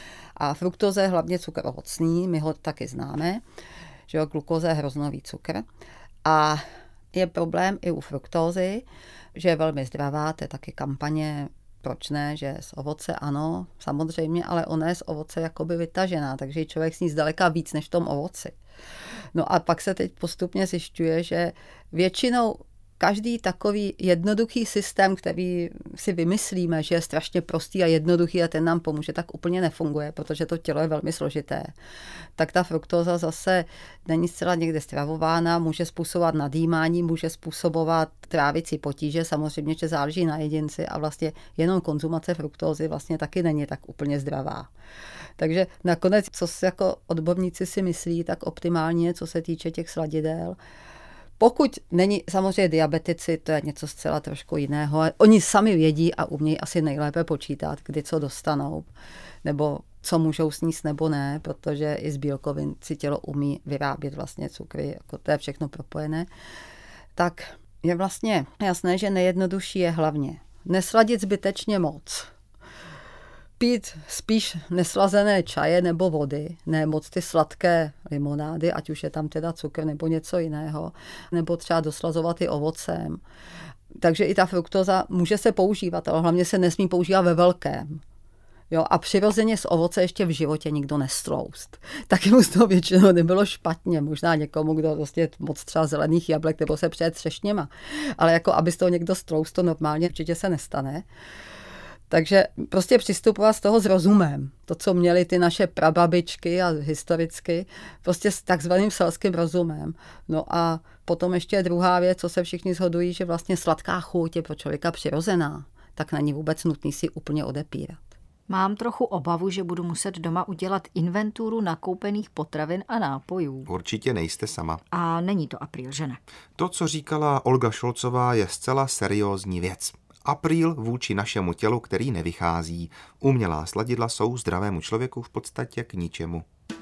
A fruktóza je hlavně cukr ovocný, my ho taky známe, že jo, glukóza je hroznový cukr. A je problém i u fruktózy, že je velmi zdravá, to je taky kampaně, proč ne, že z ovoce ano, samozřejmě, ale ona je z ovoce jakoby vytažená, takže člověk sní zdaleka víc než v tom ovoci. No a pak se teď postupně zjišťuje, že většinou každý takový jednoduchý systém, který si vymyslíme, že je strašně prostý a jednoduchý a ten nám pomůže, tak úplně nefunguje, protože to tělo je velmi složité. Tak ta fruktóza zase není zcela někde stravována, může způsobovat nadýmání, může způsobovat trávicí potíže, samozřejmě, že záleží na jedinci a vlastně jenom konzumace fruktózy vlastně taky není tak úplně zdravá. Takže nakonec, co si jako odborníci si myslí, tak optimálně, co se týče těch sladidel. Pokud není samozřejmě diabetici, to je něco zcela trošku jiného. Oni sami vědí a umějí asi nejlépe počítat, kdy co dostanou. Nebo co můžou sníst nebo ne, protože i z bílkovin si tělo umí vyrábět vlastně cukry, jako to je všechno propojené, tak je vlastně jasné, že nejjednodušší je hlavně nesladit zbytečně moc. Pít spíš neslazené čaje nebo vody, ne moc ty sladké limonády, ať už je tam teda cukr nebo něco jiného, nebo třeba doslazovat i ovocem. Takže i ta fruktóza může se používat, ale hlavně se nesmí používat ve velkém. Jo, a přirozeně z ovoce ještě v životě nikdo nestloust. Taky mu z toho většinou nebylo špatně. Možná někomu, kdo prostě moc třeba zelených jablek nebo se přeje třešněma. Ale jako aby z toho někdo stloust, to normálně určitě se nestane. Takže prostě přistupovat z toho s rozumem. To, co měly ty naše prababičky a historicky, prostě s takzvaným selským rozumem. No a potom ještě druhá věc, co se všichni shodují, že vlastně sladká chuť je pro člověka přirozená, tak není vůbec nutný si úplně odepírat. Mám trochu obavu, že budu muset doma udělat inventuru nakoupených potravin a nápojů. Určitě nejste sama. A není to apríl, že ne? To, co říkala Olga Šolcová, je zcela seriózní věc. Apríl vůči našemu tělu, který nevychází. Umělá sladidla jsou zdravému člověku v podstatě k ničemu.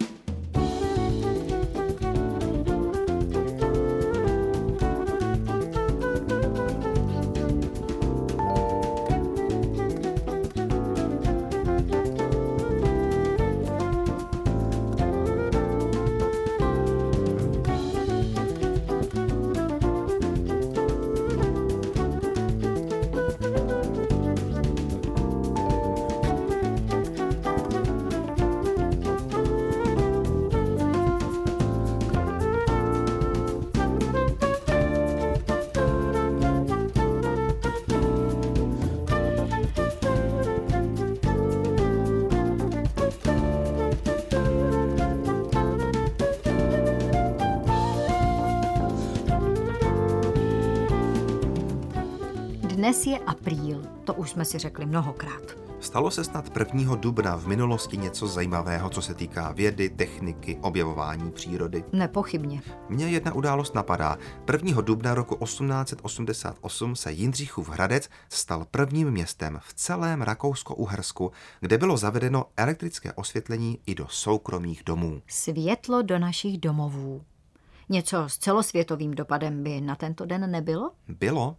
Dnes je apríl, to už jsme si řekli mnohokrát. Stalo se snad 1. dubna v minulosti něco zajímavého, co se týká vědy, techniky, objevování přírody? Nepochybně. Mně jedna událost napadá. 1. dubna roku 1888 se Jindřichův Hradec stal prvním městem v celém Rakousko-Uhersku, kde bylo zavedeno elektrické osvětlení i do soukromých domů. Světlo do našich domovů. Něco s celosvětovým dopadem by na tento den nebylo? Bylo.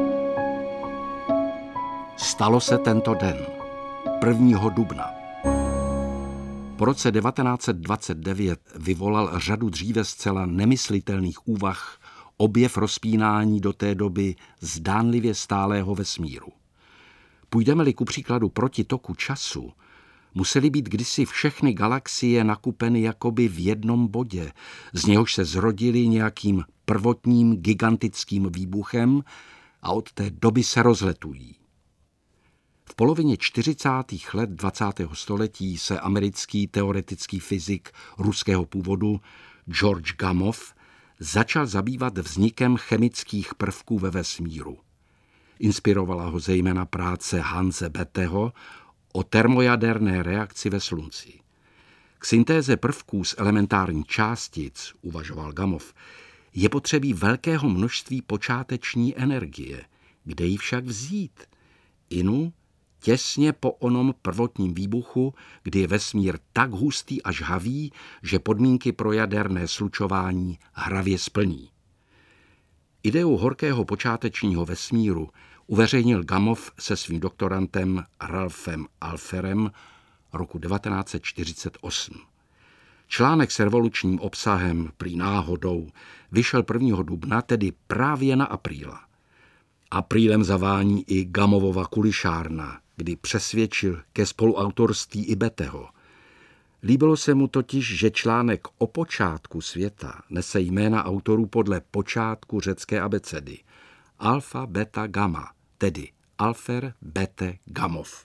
Stalo se tento den, 1. dubna. Po roce 1929 vyvolal řadu dříve zcela nemyslitelných úvah objev rozpínání do té doby zdánlivě stálého vesmíru. Půjdeme-li ku příkladu proti toku času, musely být kdysi všechny galaxie nakupeny jakoby v jednom bodě, z něhož se zrodily nějakým prvotním gigantickým výbuchem a od té doby se rozletují. V polovině 40. let 20. století se americký teoretický fyzik ruského původu George Gamow začal zabývat vznikem chemických prvků ve vesmíru. Inspirovala ho zejména práce Hanse Betteho o termojaderné reakci ve Slunci. K syntéze prvků z elementárních částic, uvažoval Gamow, je potřebí velkého množství počáteční energie. Kde ji však vzít? Inu těsně po onom prvotním výbuchu, kdy je vesmír tak hustý a žhavý, že podmínky pro jaderné slučování hravě splní. Ideu horkého počátečního vesmíru uveřejnil Gamow se svým doktorantem Ralphem Alpherem roku 1948. Článek s revolučním obsahem, prý náhodou, vyšel 1. dubna, tedy právě na apríla. Aprílem zavání i Gamowova kulišárna, kdy přesvědčil ke spoluautorství i Betteho. Líbilo se mu totiž, že článek o počátku světa nese jména autorů podle počátku řecké abecedy. Alfa, beta, gamma, tedy Alfer, Bethe, Gamow.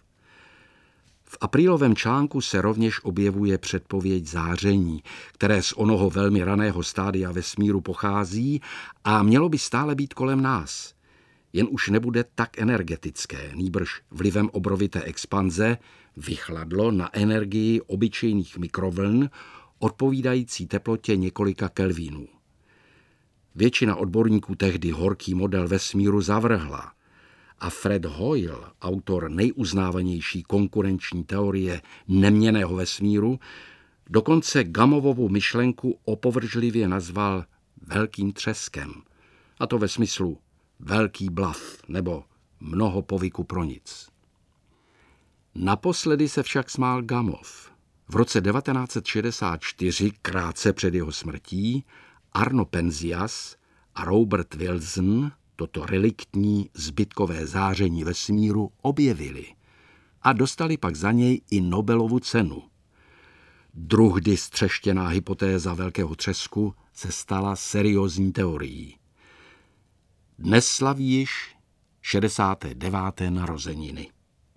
V aprílovém článku se rovněž objevuje předpověď záření, které z onoho velmi raného stádia vesmíru pochází a mělo by stále být kolem nás. Jen už nebude tak energetické, nýbrž vlivem obrovité expanze vychladlo na energii obyčejných mikrovln odpovídající teplotě několika kelvinů. Většina odborníků tehdy horký model vesmíru zavrhla a Fred Hoyle, autor nejuznávanější konkurenční teorie neměnného vesmíru, dokonce Gamovovu myšlenku opovržlivě nazval velkým třeskem. A to ve smyslu velký blaf nebo mnoho povyku pro nic. Naposledy se však smál Gamov. V roce 1964, krátce před jeho smrtí, Arno Penzias a Robert Wilson toto reliktní zbytkové záření vesmíru objevili a dostali pak za něj i Nobelovu cenu. Druhdy střeštěná hypotéza velkého třesku se stala seriózní teorií. Dnes slaví již 69. narozeniny.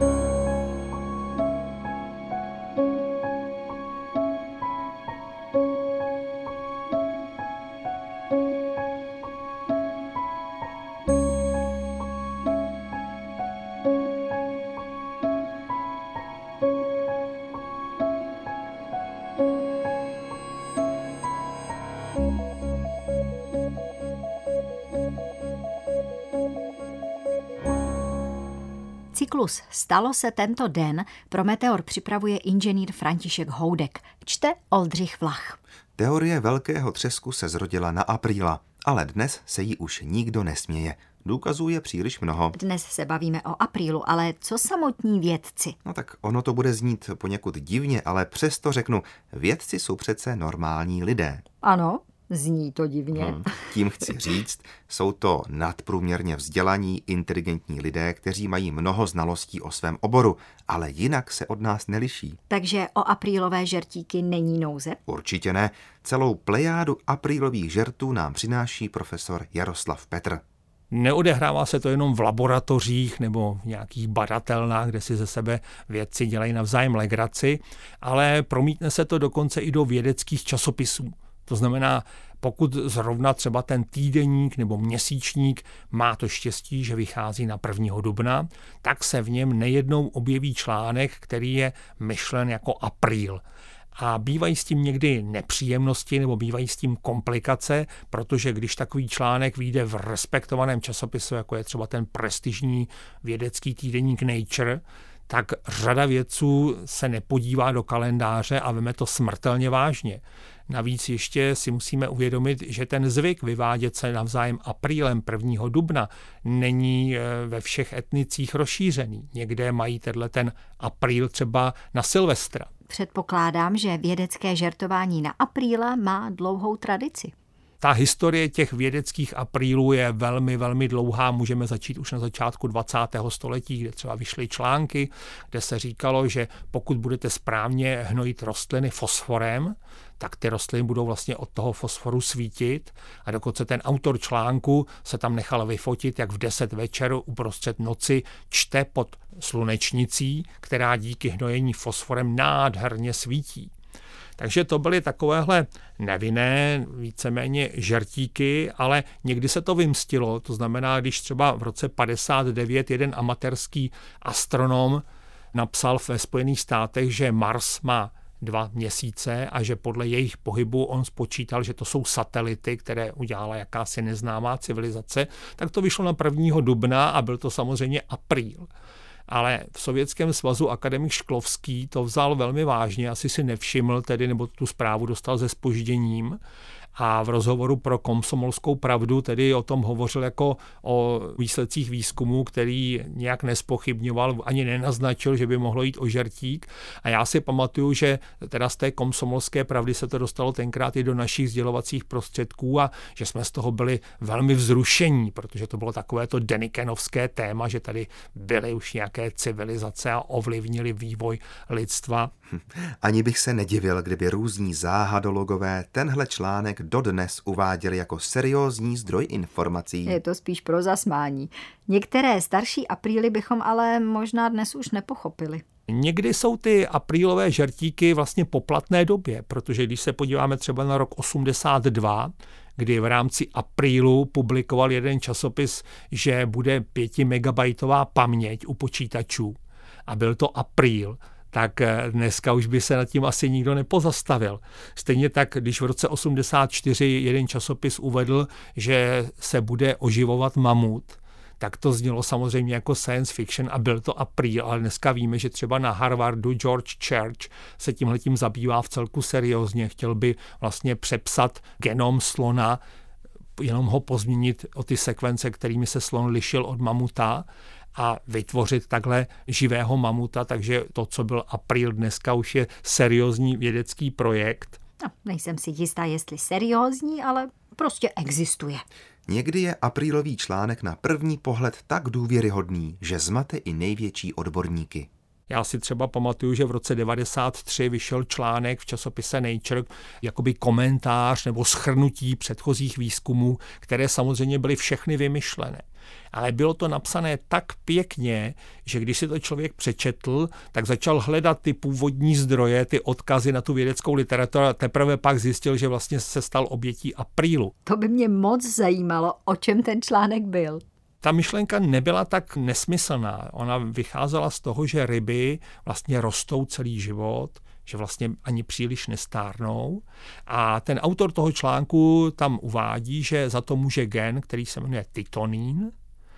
Cyklus Stalo se tento den pro Meteor připravuje inženýr František Houdek. Čte Oldřich Vlach. Teorie velkého třesku se zrodila na apríla, ale dnes se jí už nikdo nesměje. Důkazů je příliš mnoho. Dnes se bavíme o aprílu, ale co samotní vědci? No tak ono to bude znít poněkud divně, ale přesto řeknu, vědci jsou přece normální lidé. Ano, zní to divně. Tím chci říct, jsou to nadprůměrně vzdělaní, inteligentní lidé, kteří mají mnoho znalostí o svém oboru, ale jinak se od nás neliší. Takže o aprílové žertíky není nouze? Určitě ne. Celou plejádu aprílových žertů nám přináší profesor Jaroslav Petr. Neodehrává se to jenom v laboratořích nebo v nějakých badatelnách, kde si ze sebe vědci dělají navzájem legraci, ale promítne se to dokonce i do vědeckých časopisů. To znamená, pokud zrovna třeba ten týdeník nebo měsíčník má to štěstí, že vychází na 1. dubna, tak se v něm nejednou objeví článek, který je myšlen jako apríl. A bývají s tím někdy nepříjemnosti nebo bývají s tím komplikace, protože když takový článek vyjde v respektovaném časopisu, jako je třeba ten prestižní vědecký týdeník Nature, tak řada vědců se nepodívá do kalendáře a veme to smrtelně vážně. Navíc ještě si musíme uvědomit, že ten zvyk vyvádět se navzájem aprílem 1. dubna není ve všech etnicích rozšířený. Někde mají ten apríl třeba na Silvestra. Předpokládám, že vědecké žertování na apríla má dlouhou tradici. Ta historie těch vědeckých aprílů je velmi, velmi dlouhá. Můžeme začít už na začátku 20. století, kde třeba vyšly články, kde se říkalo, že pokud budete správně hnojit rostliny fosforem, tak ty rostliny budou vlastně od toho fosforu svítit a dokonce ten autor článku se tam nechal vyfotit, jak v 10 večer uprostřed noci čte pod slunečnicí, která díky hnojení fosforem nádherně svítí. Takže to byly takovéhle nevinné, víceméně žertíky, ale někdy se to vymstilo. To znamená, když třeba v roce 59 jeden amatérský astronom napsal ve Spojených státech, že Mars má 2 měsíce a že podle jejich pohybu on spočítal, že to jsou satelity, které udělala jakási neznámá civilizace, tak to vyšlo na 1. dubna a byl to samozřejmě apríl. Ale v Sovětském svazu akademik Šklovský to vzal velmi vážně, asi si nevšiml tedy, nebo tu zprávu dostal se zpožděním a v rozhovoru pro Komsomolskou pravdu tedy o tom hovořil jako o výsledcích výzkumu, který nějak nespochybňoval, ani nenaznačil, že by mohlo jít o žertík. A já si pamatuju, že teda z té Komsomolské pravdy se to dostalo tenkrát i do našich sdělovacích prostředků a že jsme z toho byli velmi vzrušení, protože to bylo takové to denikenovské téma, že tady byly už nějaké civilizace a ovlivnili vývoj lidstva. Ani bych se nedivil, kdyby různí záhadologové tenhle článek dodnes uváděli jako seriózní zdroj informací. Je to spíš pro zasmání. Některé starší apríly bychom ale možná dnes už nepochopili. Někdy jsou ty aprílové žertíky vlastně po platné době, protože když se podíváme třeba na rok 82, kdy v rámci aprílu publikoval jeden časopis, že bude 5 megabajtová paměť u počítačů a byl to apríl, tak dneska už by se nad tím asi nikdo nepozastavil. Stejně tak, když v roce 84 jeden časopis uvedl, že se bude oživovat mamut, tak to znělo samozřejmě jako science fiction a byl to apríl, ale dneska víme, že třeba na Harvardu George Church se tímhletím zabývá v celku seriózně. Chtěl by vlastně přepsat genom slona, jenom ho pozměnit o ty sekvence, kterými se slon lišil od mamuta a vytvořit takhle živého mamuta, takže to, co byl apríl, dneska už je seriózní vědecký projekt. No, nejsem si jistá, jestli seriózní, ale prostě existuje. Někdy je aprílový článek na první pohled tak důvěryhodný, že zmate i největší odborníky. Já si třeba pamatuju, že v roce 1993 vyšel článek v časopise Nature, jakoby komentář nebo shrnutí předchozích výzkumů, které samozřejmě byly všechny vymyšlené. Ale bylo to napsané tak pěkně, že když si to člověk přečetl, tak začal hledat ty původní zdroje, ty odkazy na tu vědeckou literaturu a teprve pak zjistil, že vlastně se stal obětí aprílu. To by mě moc zajímalo, o čem ten článek byl. Ta myšlenka nebyla tak nesmyslná. Ona vycházela z toho, že ryby vlastně rostou celý život, že vlastně ani příliš nestárnou. A ten autor toho článku tam uvádí, že za to může gen, který se jmenuje titonín.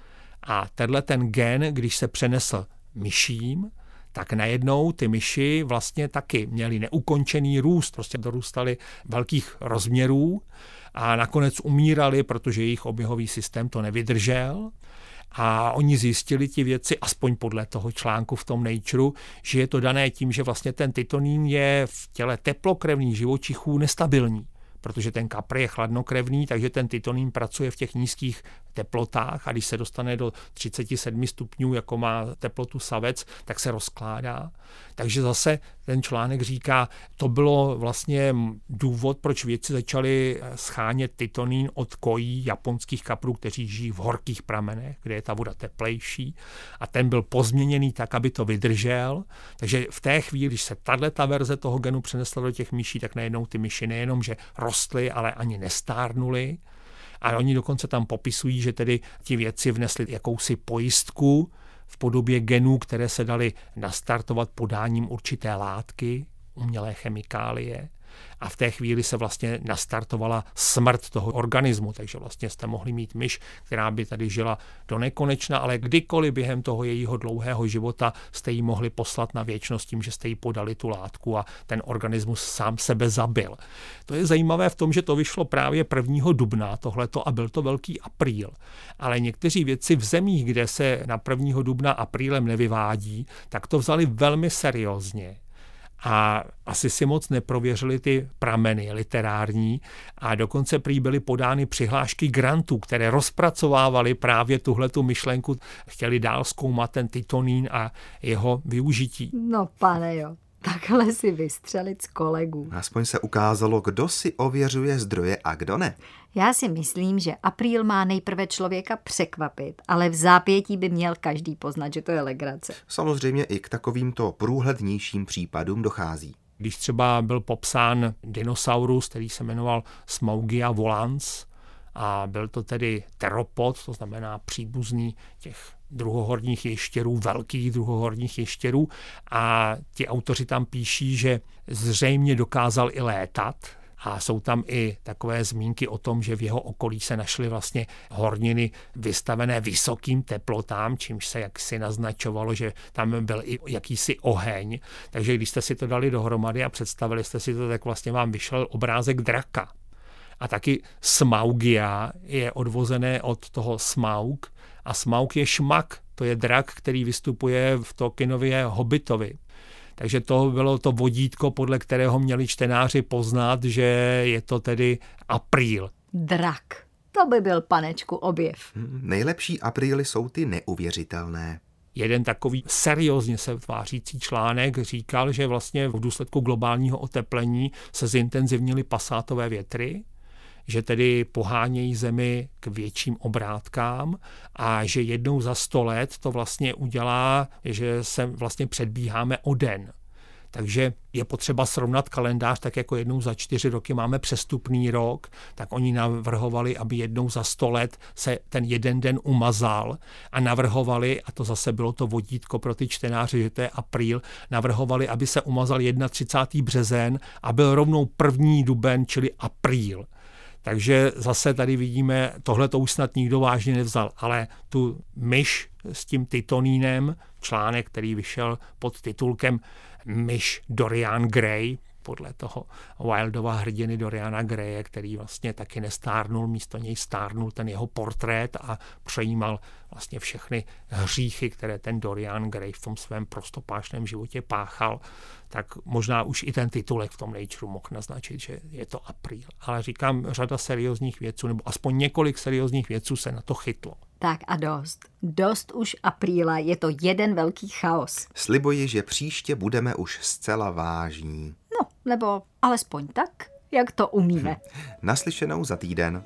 A tenhle ten gen, když se přenesl myším, tak najednou ty myši vlastně taky měly neukončený růst, prostě dorůstaly velkých rozměrů a nakonec umírali, protože jejich oběhový systém to nevydržel. A oni zjistili ti vědci, aspoň podle toho článku v tom Nature, že je to dané tím, že vlastně ten titonín je v těle teplokrevných živočichů nestabilní, protože ten kapr je chladnokrevný, takže ten titonín pracuje v těch nízkých teplotách a když se dostane do 37 stupňů, jako má teplotu savec, tak se rozkládá. Takže zase ten článek říká, to bylo vlastně důvod, proč vědci začali schánět titonín od kojí japonských kaprů, kteří žijí v horkých pramenech, kde je ta voda teplejší a ten byl pozměněný tak, aby to vydržel. Takže v té chvíli, když se tato verze toho genu přenesla do těch myší, tak najednou ty myši nejenom, že rostly, ale ani nestárnuly. A oni dokonce tam popisují, že tedy ti vědci vnesli jakousi pojistku v podobě genů, které se daly nastartovat podáním určité látky, umělé chemikálie. A v té chvíli se vlastně nastartovala smrt toho organismu, takže vlastně jste mohli mít myš, která by tady žila do nekonečna, ale kdykoliv během toho jejího dlouhého života jste ji mohli poslat na věčnost tím, že jste jí podali tu látku a ten organismus sám sebe zabil. To je zajímavé v tom, že to vyšlo právě 1. dubna tohleto a byl to velký apríl. Ale někteří vědci v zemích, kde se na 1. dubna aprílem nevyvádí, tak to vzali velmi seriózně. A asi si moc neprověřili ty prameny literární a dokonce prý byly podány přihlášky grantů, které rozpracovávaly právě tuhletu myšlenku, chtěli dál zkoumat ten titonín a jeho využití. No pane jo, takhle si vystřelit z kolegů. Aspoň se ukázalo, kdo si ověřuje zdroje a kdo ne. Já si myslím, že apríl má nejprve člověka překvapit, ale v zápětí by měl každý poznat, že to je legrace. Samozřejmě i k takovýmto průhlednějším případům dochází. Když třeba byl popsán dinosaurus, který se jmenoval Smaugia volans a byl to tedy teropod, to znamená příbuzný těch druhohorních ještěrů, velkých druhohorních ještěrů a ti autoři tam píší, že zřejmě dokázal i létat. A jsou tam i takové zmínky o tom, že v jeho okolí se našly vlastně horniny vystavené vysokým teplotám, čímž se jaksi naznačovalo, že tam byl i jakýsi oheň. Takže když jste si to dali dohromady a představili jste si to, tak vlastně vám vyšel obrázek draka. A taky Smaugia je odvozené od toho smaug a smaug je šmak, to je drak, který vystupuje v Tolkienově Hobbitovi. Takže to bylo to vodítko, podle kterého měli čtenáři poznat, že je to tedy apríl. Drak. To by byl, panečku, objev. Nejlepší apríly jsou ty neuvěřitelné. Jeden takový seriózně se tvářící článek říkal, že vlastně v důsledku globálního oteplení se zintenzivnily pasátové větry, že tedy pohánějí Zemi k větším obrátkám a že jednou za 100 let to vlastně udělá, že se vlastně předbíháme o den. Takže je potřeba srovnat kalendář, tak jako jednou za 4 roky máme přestupný rok, tak oni navrhovali, aby jednou za 100 let se ten jeden den umazal a navrhovali, a to zase bylo to vodítko pro ty čtenáře, že to je apríl, navrhovali, aby se umazal 31. březen a byl rovnou 1. duben, čili apríl. Takže zase tady vidíme, tohle to už snad nikdo vážně nevzal, ale tu myš s tím titonínem, článek, který vyšel pod titulkem Myš Dorian Gray, podle toho Wildova hrdiny Doriana Graye, který vlastně taky nestárnul, místo něj stárnul ten jeho portrét a přejímal vlastně všechny hříchy, které ten Dorian Gray v tom svém prostopášném životě páchal, tak možná už i ten titulek v tom Nature mohl naznačit, že je to apríl. Ale říkám, řada seriózních vědců, nebo aspoň několik seriózních vědců se na to chytlo. Tak a dost. Dost už apríla, je to jeden velký chaos. Slibuji, že příště budeme už zcela vážní. No, nebo alespoň tak, jak to umíme. Naslyšenou za týden.